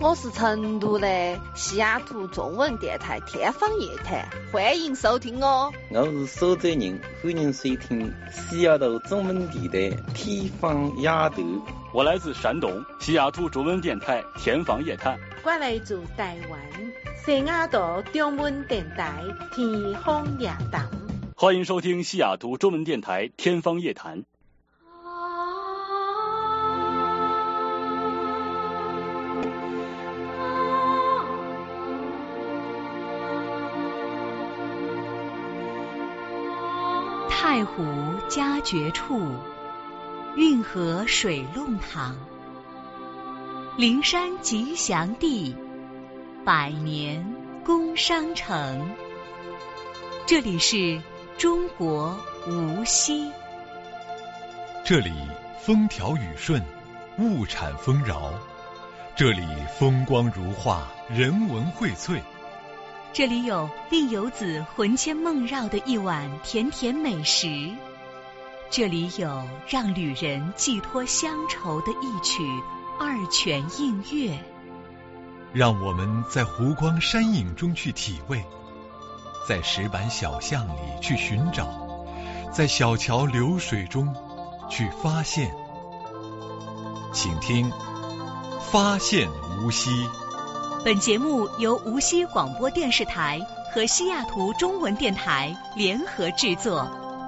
我是成都的西雅图中文电台天方夜谭，欢迎收听哦。 我是苏州人，欢迎收听西雅图中文电台天方夜谭。 我来自山东西雅图中文电台天方夜谭。 我来自台湾西雅图中文电台天方夜谭。 欢迎收听西雅图中文电台天方夜谭。 太湖佳绝处，运河水弄堂，灵山吉祥地，百年工商城。这里是中国无锡。 这里风调雨顺，物产丰饶。这里风光如画，人文荟萃。 这里有令游子魂牵梦绕的一碗甜甜美食，这里有让旅人寄托乡愁的一曲二泉映月。 让我们在湖光山影中去体味，在石板小巷里去寻找，在小桥流水中去发现。请听《发现无锡》。 本节目由无锡广播电视台和西雅图中文电台联合制作。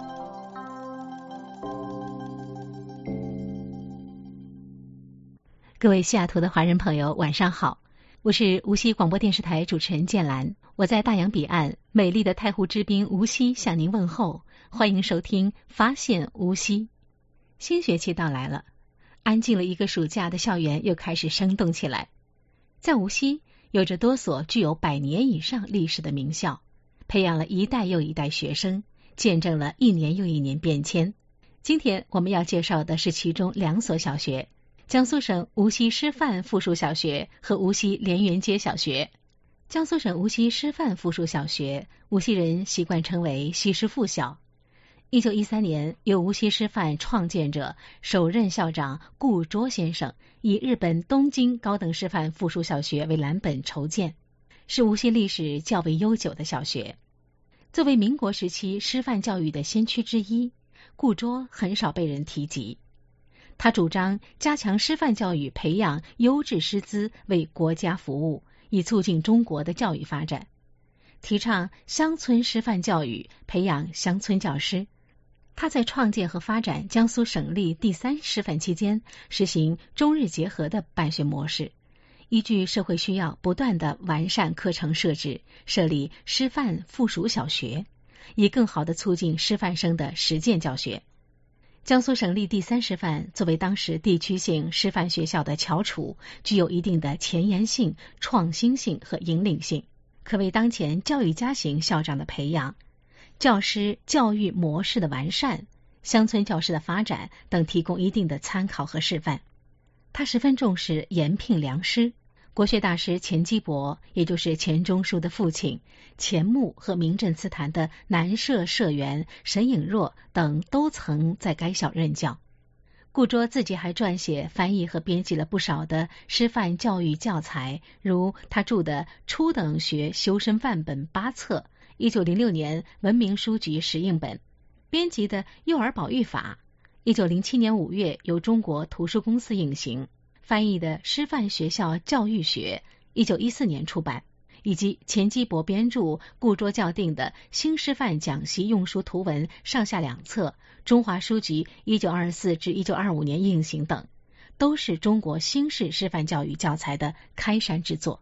各位西雅图的华人朋友，晚上好，我是无锡广播电视台主持人建兰，我在大洋彼岸美丽的太湖之滨无锡向您问候，欢迎收听《发现无锡》。新学期到来了，安静了一个暑假的校园又开始生动起来。在无锡有着多所具有100年以上历史的名校，培养了一代又一代学生，见证了一年又一年变迁。今天我们要介绍的是其中2所小学，江苏省无锡师范附属小学和无锡莲园街小学。江苏省无锡师范附属小学，无锡人习惯称为西师附小。1913年，由无锡师范创建者、首任校长顾卓先生以日本东京高等师范附属小学为蓝本筹建，是无锡历史较为悠久的小学。作为民国时期师范教育的先驱之一，顾卓很少被人提及。他主张加强师范教育，培养优质师资，为国家服务，以促进中国的教育发展。提倡乡村师范教育，培养乡村教师。他在创建和发展江苏省立第3师范期间，实行中日结合的办学模式，依据社会需要不断地完善课程设置，设立师范附属小学，以更好地促进师范生的实践教学。江苏省立第3师范作为当时地区性师范学校的翘楚，具有一定的前沿性、创新性和引领性，可为当前教育家型校长的培养、教师教育模式的完善、乡村教师的发展等提供一定的参考和示范。他十分重视严聘良师，国学大师钱基博，也就是钱钟书的父亲，钱穆和名震词坛的南社社员沈颖若等都曾在该校任教。顾卓自己还撰写、翻译和编辑了不少的师范教育教材，如他著的《初等学修身范本》8册，1906年文明书局石印本，编辑的《幼儿保育法》，1907年5月由中国图书公司印行，翻译的《师范学校教育学》，1914年出版，以及钱基博编著、顾卓校订的《新师范讲习用书图文》上下2册，中华书局1924至1925年印行等，都是中国新式师范教育教材的开山之作。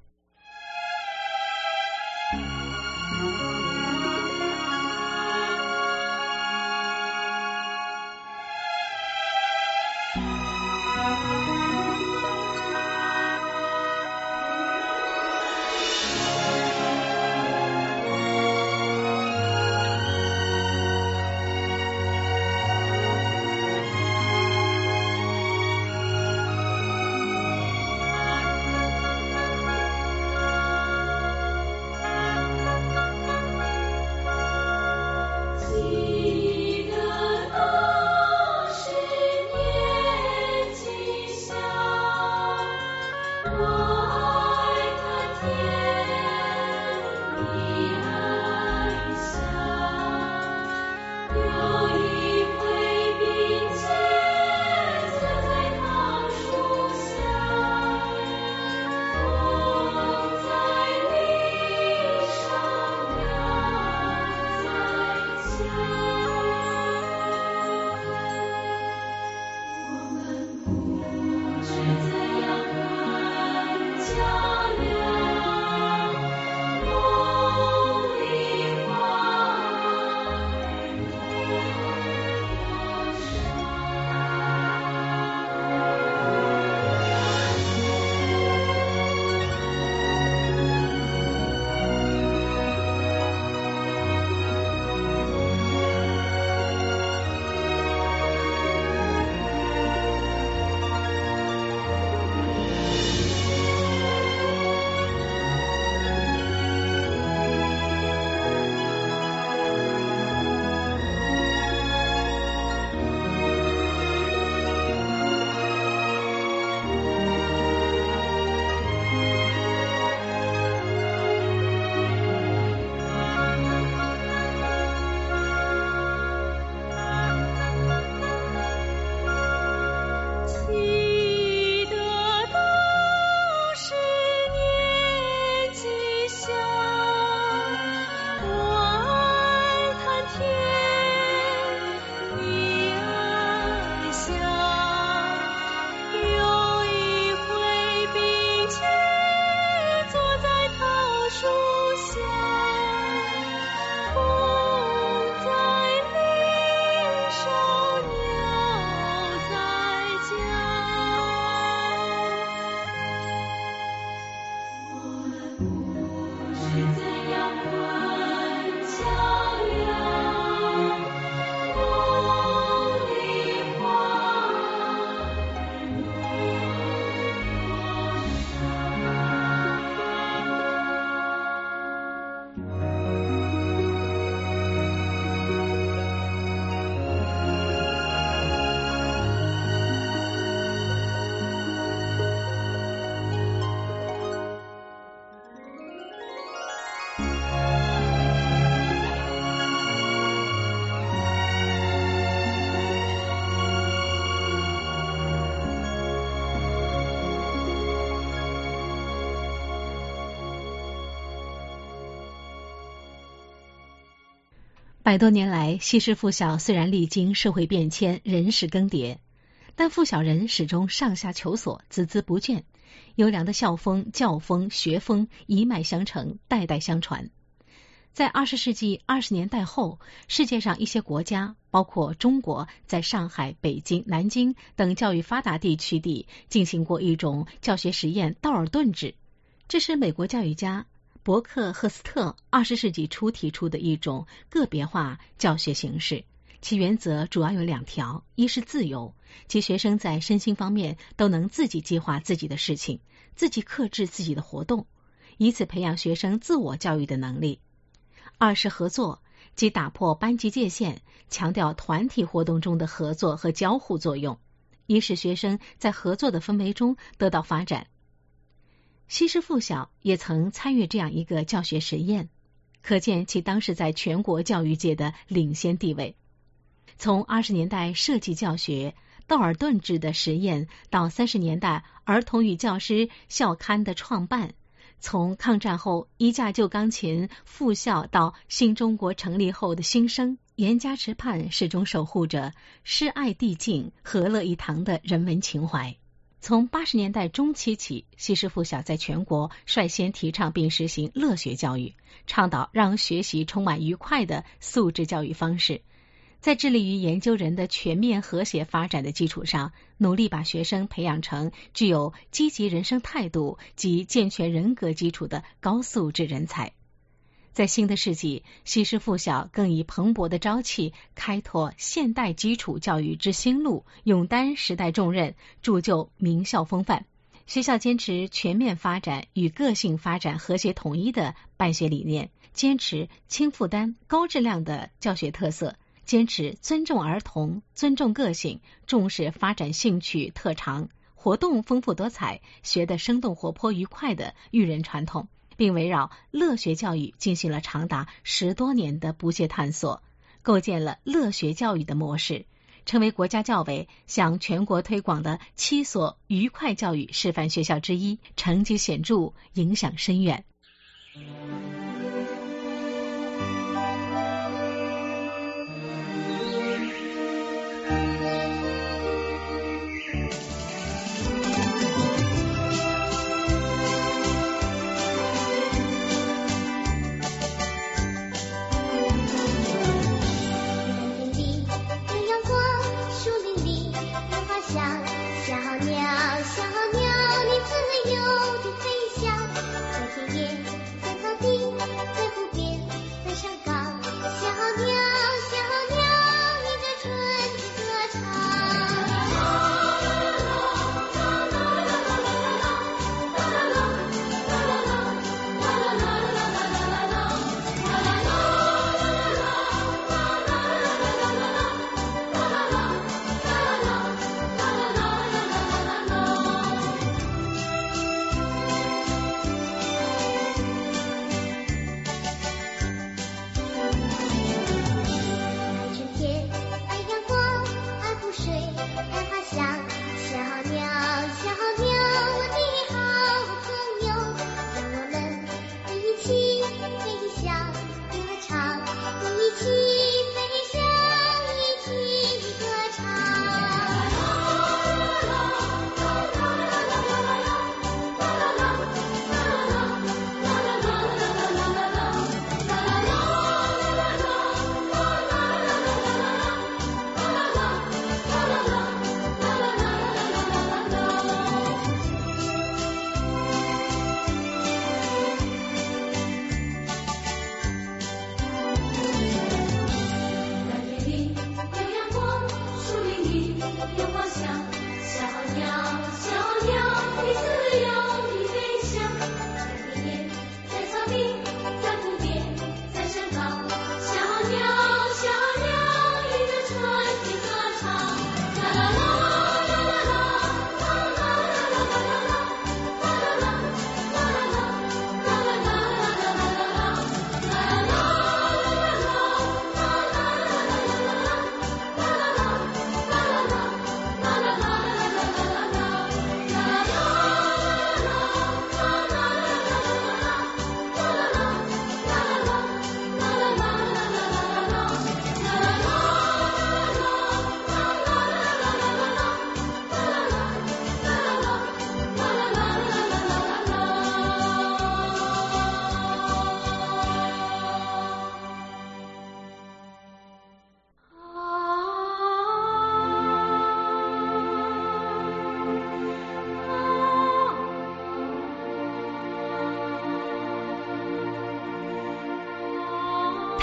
100多年来，西式附小虽然历经社会变迁、人事更迭，但附小人始终上下求索、孜孜不倦，优良的校风、教风、学风一脉相承，代代相传。在20世纪20年代后，世界上一些国家，包括中国，在上海、北京、南京等教育发达地区地进行过一种教学实验——道尔顿制。这是美国教育家伯克赫斯特20世纪初提出的一种个别化教学形式，其原则主要有2条：一是自由，即学生在身心方面都能自己计划自己的事情，自己克制自己的活动，以此培养学生自我教育的能力；二是合作，即打破班级界限，强调团体活动中的合作和交互作用，以使学生在合作的氛围中得到发展。西式附小也曾参与这样一个教学实验，可见其当时在全国教育界的领先地位。从20年代设计教学、道尔顿制的实验到30年代儿童与教师校刊的创办，从抗战后一架旧钢琴复校到新中国成立后的新生，严加持盼始终守护着师爱递进、和乐一堂的人文情怀。从80年代中期起，西式附小在全国率先提倡并实行乐学教育，倡导让学习充满愉快的素质教育方式。在致力于研究人的全面和谐发展的基础上，努力把学生培养成具有积极人生态度及健全人格基础的高素质人才。在新的世纪，西式附小更以蓬勃的朝气开拓现代基础教育之新路，勇担时代重任，铸就名校风范。学校坚持全面发展与个性发展和谐统一的办学理念，坚持轻负担、高质量的教学特色，坚持尊重儿童、尊重个性，重视发展兴趣特长，活动丰富多彩，学得生动活泼愉快的育人传统，并围绕乐学教育进行了长达10多年的不懈探索，构建了乐学教育的模式，成为国家教委向全国推广的7所愉快教育示范学校之一，成绩显著，影响深远。 小鸟，你自由地飞翔，在田野，在草地。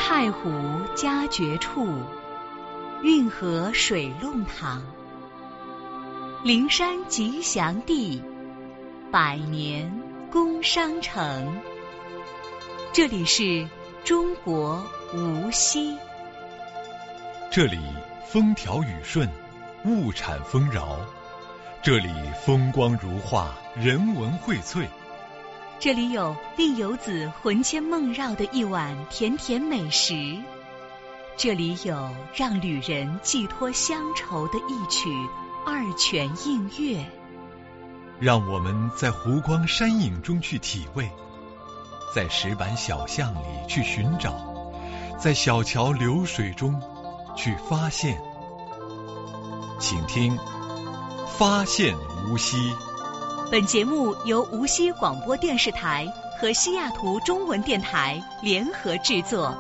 太湖佳绝处，运河水弄堂。灵山吉祥地，百年工商城。这里是中国无锡。 这里风调雨顺，物产丰饶。这里风光如画，人文荟萃。 这里有令游子魂牵梦绕的一碗甜甜美食，这里有让旅人寄托乡愁的一曲二泉映月。 让我们在湖光山影中去体味，在石板小巷里去寻找，在小桥流水中去发现。请听《发现无锡》。 本节目由无锡广播电视台和西雅图中文电台联合制作。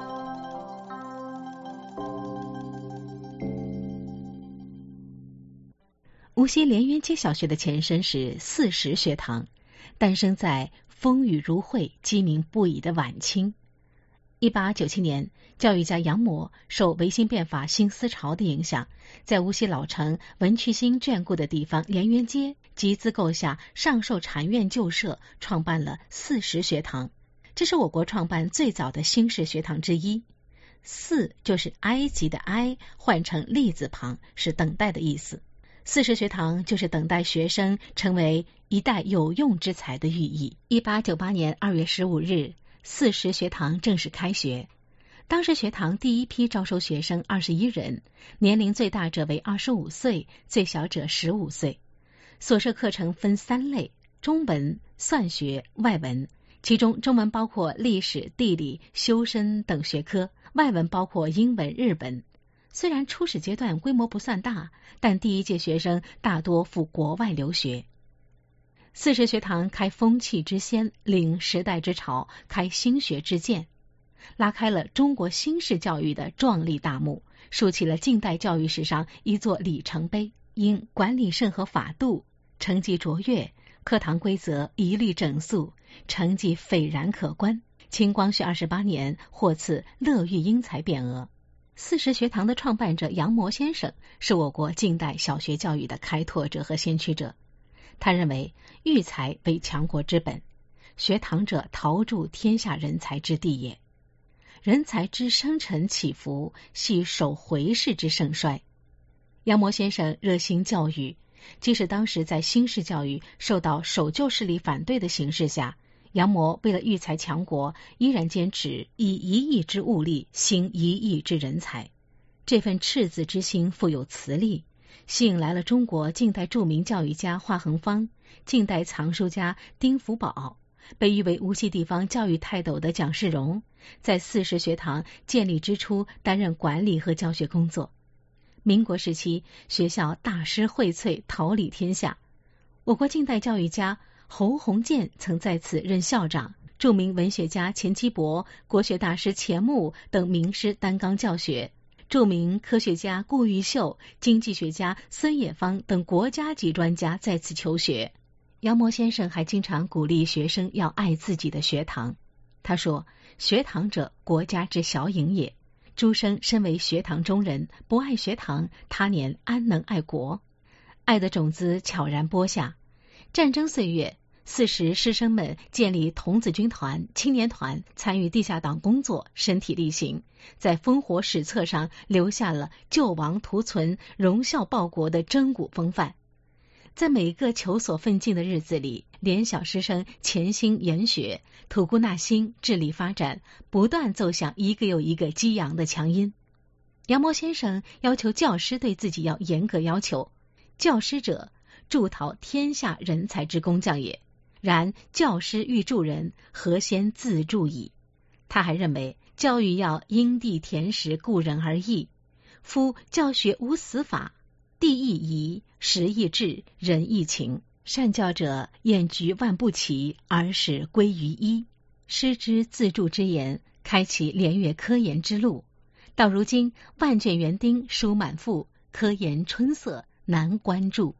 无锡连云街小学的前身是40学堂，诞生在风雨如晦、鸡鸣不已的晚清。1897年，教育家杨模受维新变法新思潮的影响，在无锡老城文曲星眷顾的地方连云街集资购下上寿禅院旧社，创办了40学堂。这是我国创办最早的新式学堂之一。4就是埃及的埃，换成立字旁，是等待的意思。40学堂就是等待学生成为一代有用之才的寓意。1898年2月15日，40学堂正式开学。当时学堂第一批招收学生21人，年龄最大者为25岁，最小者15岁。所设课程分3类：中文、算学、外文。其中中文包括历史、地理、修身等学科，外文包括英文、日本。虽然初始阶段规模不算大，但第一届学生大多赴国外留学。40学堂开风气之先，领时代之潮，开新学之鉴，拉开了中国新式教育的壮丽大幕，竖起了近代教育史上一座里程碑。因管理慎和法度，成绩卓越，课堂规则一律整肃，成绩斐然可观。清光绪28年获赐乐育英才匾额。40学堂的创办者杨模先生是我国近代小学教育的开拓者和先驱者。他认为育才为强国之本，学堂者陶铸天下人才之地也。人才之生沉起伏，系守回世之盛衰。杨模先生热心教育，即使当时在新式教育受到守旧势力反对的形势下，杨模为了育才强国，依然坚持以1亿之物力兴1亿之人才。这份赤子之心富有磁力，吸引来了中国近代著名教育家华恒芳、近代藏书家丁福宝，被誉为无锡地方教育泰斗的蒋世荣，在40学堂建立之初担任管理和教学工作。民国时期，学校大师荟萃，桃李天下。我国近代教育家侯鸿渐曾在此任校长，著名文学家钱基博、国学大师钱穆等名师担纲教学，著名科学家顾毓秀、经济学家孙冶方等国家级专家在此求学。杨模先生还经常鼓励学生要爱自己的学堂。他说：“学堂者，国家之小营也。诸生身为学堂中人，不爱学堂，他年安能爱国？”爱的种子悄然播下。战争岁月，40师生们建立童子军团、青年团，参与地下党工作，身体力行，在烽火史册上留下了救亡图存、荣效报国的征古风范。在每个求索奋进的日子里，连小师生潜心研学，吐故纳新，致力发展，不断奏响一个又一个激扬的强音。杨模先生要求教师对自己要严格要求，教师者，铸陶天下人才之工匠也。然教师欲助人，何先自助矣？他还认为，教育要因地填实，故人而异。夫教学无死法，地亦宜，时亦至，人亦勤。善教者厌局万不齐，而使归于一。师之自助之言，开启连岳科研之路。到如今，万卷园丁书满腹，科研春色难关注。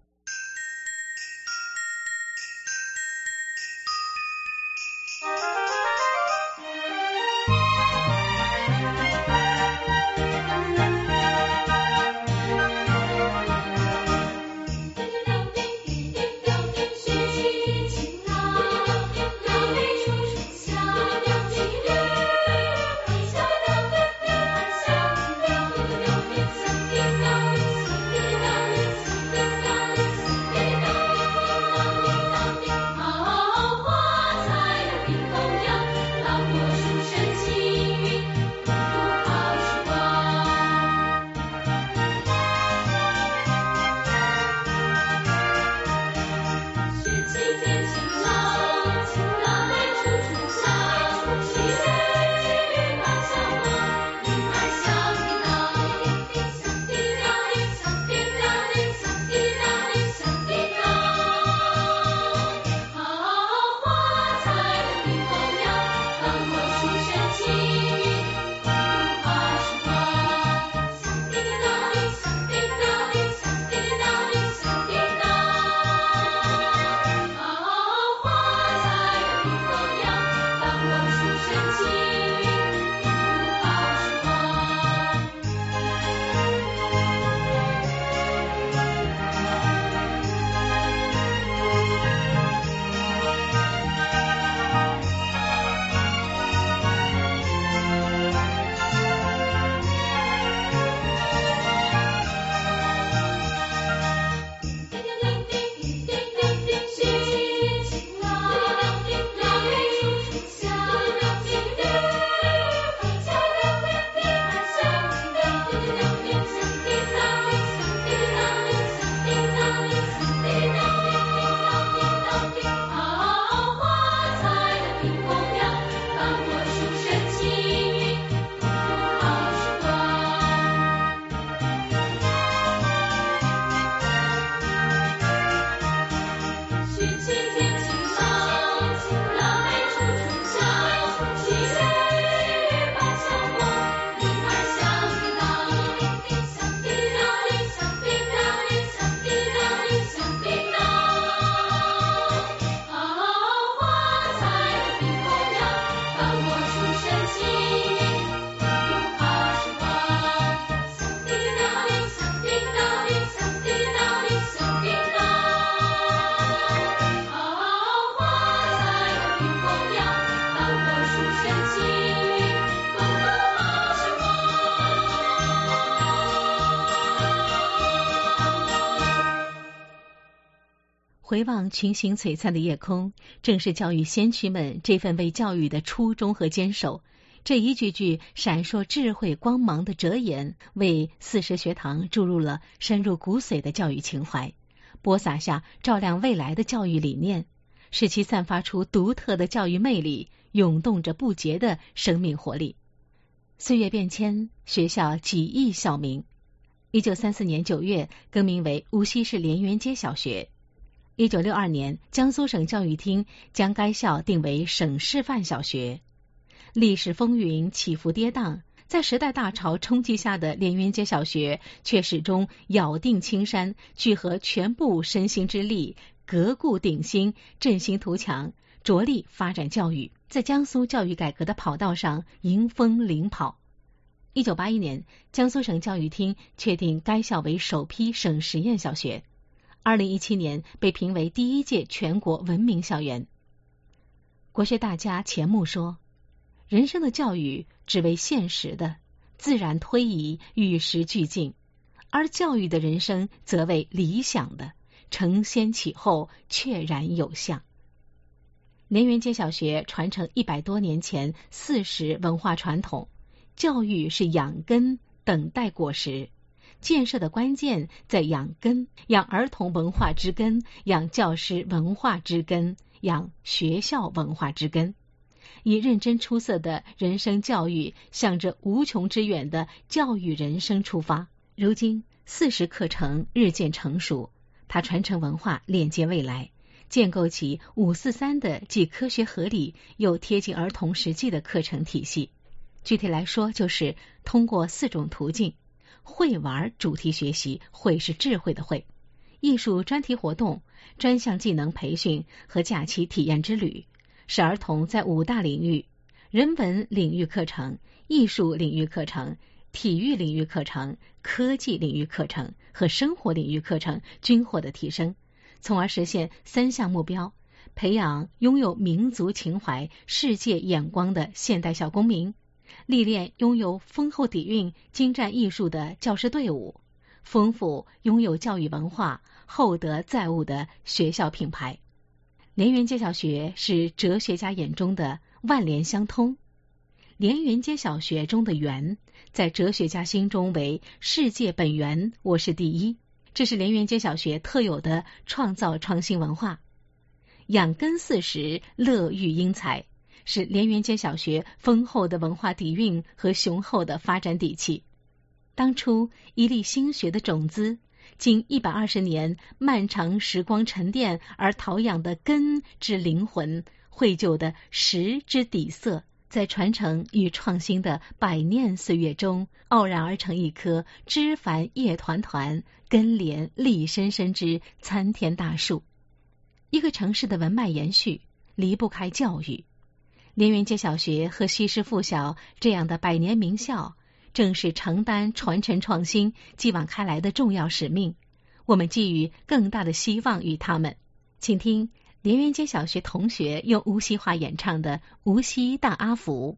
回望群星璀璨的夜空，正是教育先驱们这份为教育的初衷和坚守。这一句句闪烁智慧光芒的哲言，为40学堂注入了深入骨髓的教育情怀，播撒下照亮未来的教育理念，使其散发出独特的教育魅力，涌动着不竭的生命活力。岁月变迁，学校几易校名。1934年9月更名为无锡市莲园街小学。1962年，江苏省教育厅将该校定为省示范小学。历史风云起伏跌宕，在时代大潮冲击下的莲园街小学却始终咬定青山，聚合全部身心之力，革故鼎新，振兴图强，着力发展教育，在江苏教育改革的跑道上迎风领跑。1981年，江苏省教育厅确定该校为首批省实验小学。2017年被评为第一届全国文明校园。国学大家钱穆说，人生的教育只为现实的，自然推移，与时俱进；而教育的人生则为理想的，承先启后，确然有象。莲园街小学传承100多年前4史文化传统，教育是养根，等待果实。建设的关键在养根，养儿童文化之根，养教师文化之根，养学校文化之根。以认真出色的人生教育，向着无穷之远的教育人生出发。如今4史课程日渐成熟，它传承文化，链接未来，建构起543的既科学合理又贴近儿童实际的课程体系。具体来说，就是通过4种途径：会玩主题学习，会是智慧的会；艺术专题活动、专项技能培训和假期体验之旅，使儿童在5大领域：人文领域课程、艺术领域课程、体育领域课程、科技领域课程和生活领域课程均获得提升，从而实现3项目标：培养拥有民族情怀、世界眼光的现代小公民，历练拥有丰厚底蕴、精湛艺术的教师队伍，丰富拥有教育文化、厚德载物的学校品牌。莲园街小学是哲学家眼中的万联相通，莲园街小学中的园，在哲学家心中为世界本源，我是第一。这是莲园街小学特有的创造创新文化。养根4史，乐育英才，是莲园街小学丰厚的文化底蕴和雄厚的发展底气。当初一粒心学的种子，经120年漫长时光沉淀而陶养的根之灵魂，绘就的实之底色，在传承与创新的100年岁月中，傲然而成一棵枝繁叶团团、根连力深深之参天大树。一个城市的文脉延续，离不开教育。莲园街小学和西师附小这样的100年名校，正是承担传承创新、继往开来的重要使命。我们寄予更大的希望于他们。请听莲园街小学同学用无锡话演唱的《无锡大阿福》。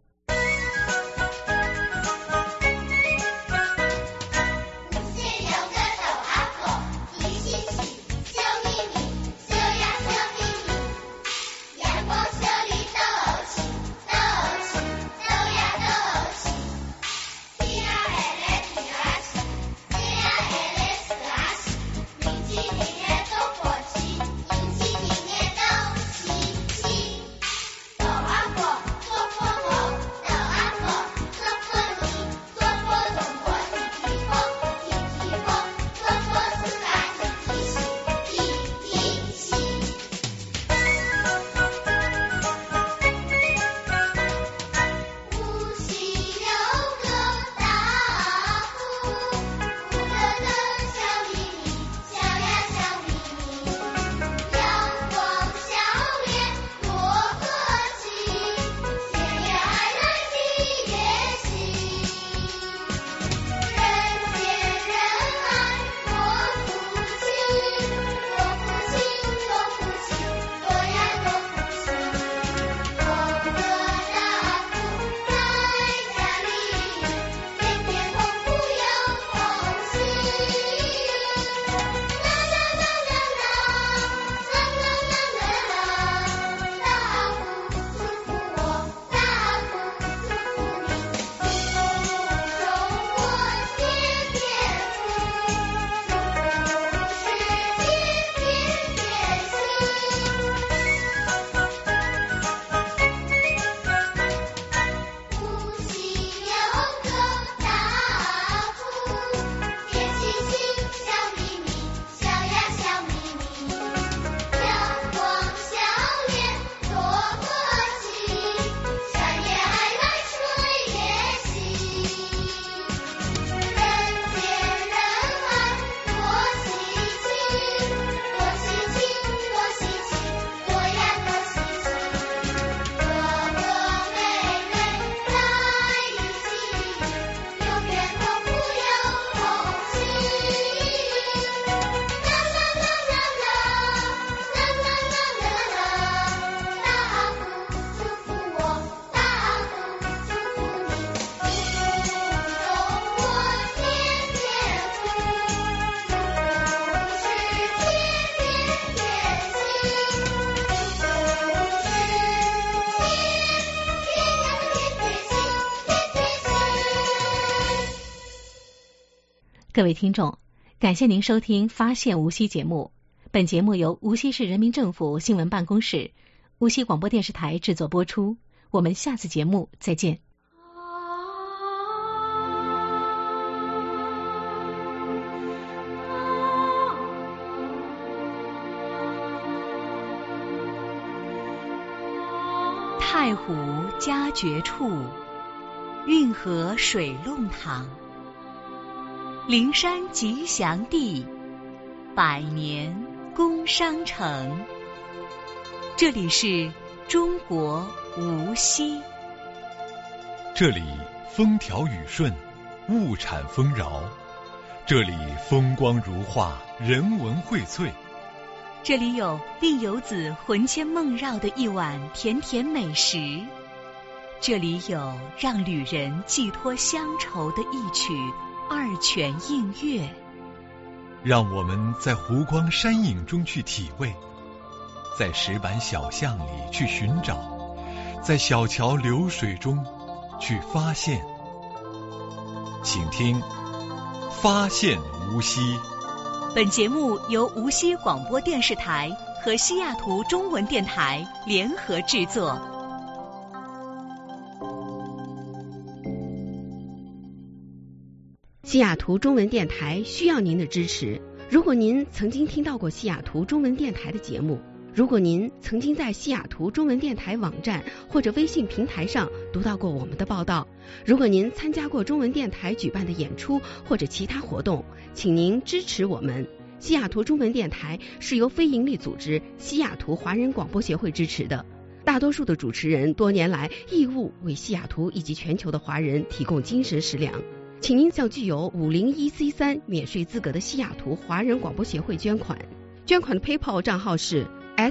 各位听众，感谢您收听《发现无锡》节目。本节目由无锡市人民政府新闻办公室、无锡广播电视台制作播出。我们下次节目再见。太湖佳绝处，运河水弄堂。灵山吉祥地，百年工商城。这里是中国无锡。 这里风调雨顺，物产丰饶。这里风光如画，人文荟萃。 这里有令游子魂牵梦绕的一碗甜甜美食。这里有让旅人寄托乡愁的一曲二泉映月。 让我们在湖光山影中去体味，在石板小巷里去寻找，在小桥流水中去发现。请听《发现无锡》。 本节目由无锡广播电视台和西雅图中文电台联合制作。 西雅图中文电台需要您的支持。如果您曾经听到过西雅图中文电台的节目，如果您曾经在西雅图中文电台网站或者微信平台上读到过我们的报道，如果您参加过中文电台举办的演出或者其他活动，请您支持我们。西雅图中文电台是由非营利组织西雅图华人广播协会支持的，大多数的主持人多年来义务为西雅图以及全球的华人提供精神食粮。请您向具有501C3免税资格的西雅图华人广播协会捐款。捐款的 PayPal 账号是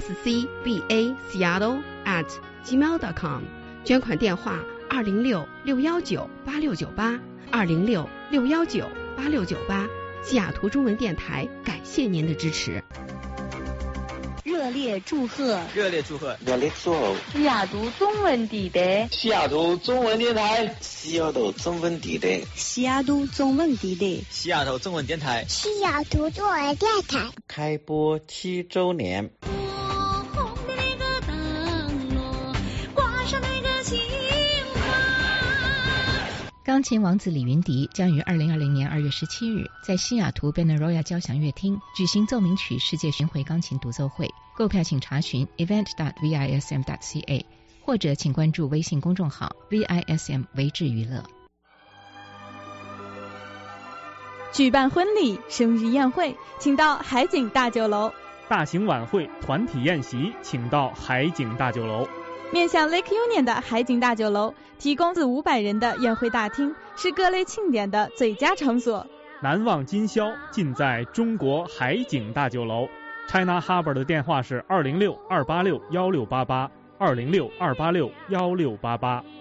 scbaseattle@gmail.com， 捐款电话206-619-8698 206-619-8698。西雅图中文电台感谢您的支持。 热烈祝贺！ 热烈祝贺！ 热烈祝贺！ 西雅图中文电台， 西雅图中文电台， 西雅图中文电台， 西雅图中文电台， 西雅图中文电台， 西雅图中文电台开播7周年。 钢琴王子李云迪将于2020年2月17日在西雅图 Benaroya 交响乐厅举行奏鸣曲世界巡回钢琴独奏会。购票请查询 event.vism.ca 或者请关注微信公众号 VISM 维智娱乐。 举办婚礼、生日宴会，请到海景大酒楼； 大型晚会、团体宴席，请到海景大酒楼。 面向 Lake Union 的海景大酒楼提供4、500人的宴会大厅，是各类庆典的最佳场所。 难忘今宵尽在中国海景大酒楼。China Harbor 的电话是206-286-1688 206-286-1688。